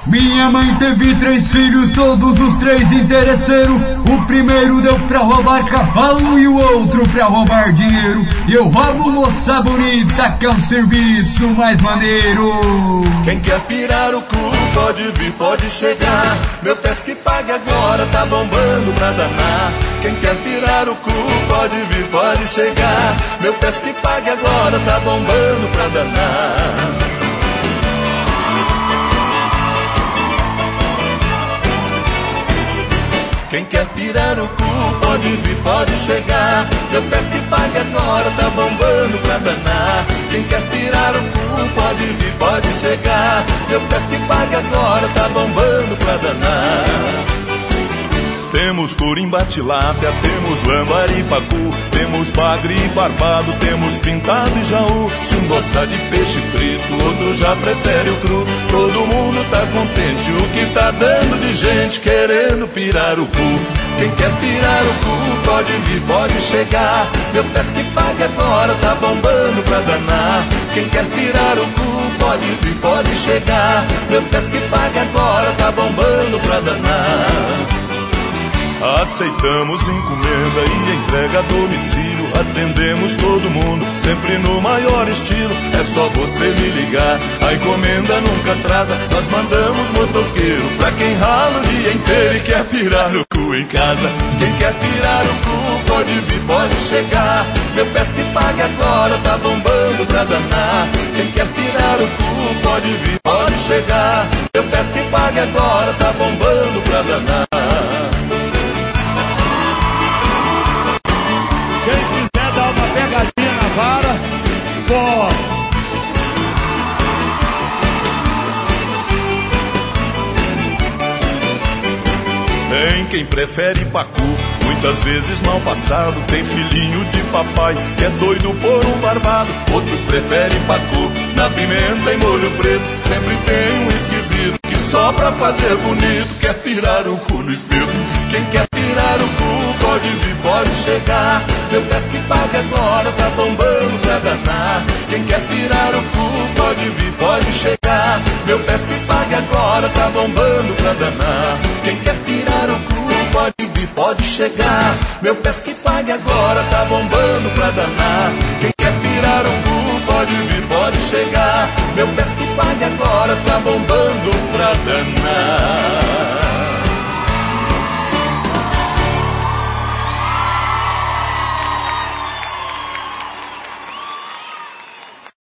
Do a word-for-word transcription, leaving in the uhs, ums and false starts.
Minha mãe teve três filhos, todos os três interesseiros. O primeiro deu pra roubar cavalo e o outro pra roubar dinheiro. E eu roubo moça bonita, que é um serviço mais maneiro. Quem quer pirar o cu, pode vir, pode chegar. Meu pesque pague agora, tá bombando pra danar. Quem quer pirar o cu, pode vir, pode chegar. Meu pesque pague agora, tá bombando pra danar. Quem quer pirar o cu, pode vir, pode chegar. Meu pesque pague agora, tá bombando pra danar. Quem quer pirar o cu, pode vir, pode chegar. Meu pesque pague agora, tá bombando pra danar. Temos corimba, tilápia, temos lambari, pacu, temos bagre e barbado, temos pintado e jaú. Se um gosta de peixe frito, outro já prefere o cru. Todo mundo tá contente, o que tá dando de gente querendo pirar o cu. Quem quer pirar o cu, pode vir, pode chegar. Meu pesque pague agora, tá bombando pra danar. Quem quer pirar o cu, pode vir, pode chegar. Meu pesque pague agora, tá bombando pra danar. Aceitamos encomenda e entrega a domicílio. Atendemos todo mundo, sempre no maior estilo. É só você me ligar, a encomenda nunca atrasa. Nós mandamos motoqueiro pra quem rala o dia inteiro e quer pirar o cu em casa. Quem quer pirar o cu, pode vir, pode chegar. Meu pesque pague agora, tá bombando pra danar. Quem quer pirar o cu, pode vir, pode chegar. Meu pesque pague agora, tá bombando pra danar. Quem quiser dar uma pegadinha na vara, pode. Tem quem prefere pacu, muitas vezes mal passado. Tem filhinho de papai que é doido por um barbado. Outros preferem pacu na pimenta e molho preto. Sempre tem um esquisito que só pra fazer bonito quer pirar o cu no espeto. Quem quer pirar o cu, pode vir, pode chegar. Meu pesque pague agora, tá bombando pra danar. Quem quer pirar o cu, pode vir, pode chegar. Meu pesque pague agora, tá bombando pra danar. Quem quer pirar o cu, pode vir, pode chegar. Meu pesque pague agora, tá bombando pra danar. Quem quer pirar o cu, pode vir, pode chegar. Meu pesque pague agora, tá bombando pra danar.